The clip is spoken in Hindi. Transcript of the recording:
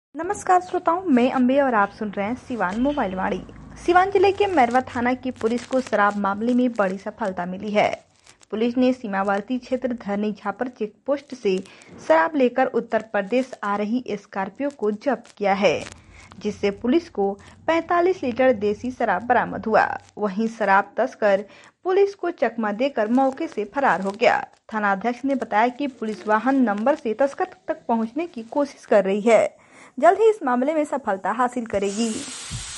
नमस्कार श्रोताओं, मैं अम्बे और आप सुन रहे हैं सिवान मोबाइल वाणी। सिवान जिले के मैरवा थाना की पुलिस को शराब मामले में बड़ी सफलता मिली है। पुलिस ने सीमावर्ती क्षेत्र धरनी झापर चेक पोस्ट से शराब लेकर उत्तर प्रदेश आ रही स्कॉर्पियो को जब्त किया है, जिससे पुलिस को 45 लीटर देसी शराब बरामद हुआ। वहीं शराब तस्कर पुलिस को चकमा देकर मौके से फरार हो गया। थानाध्यक्ष ने बताया कि पुलिस वाहन नंबर से तस्कर तक पहुंचने की कोशिश कर रही है, जल्द ही इस मामले में सफलता हासिल करेगी।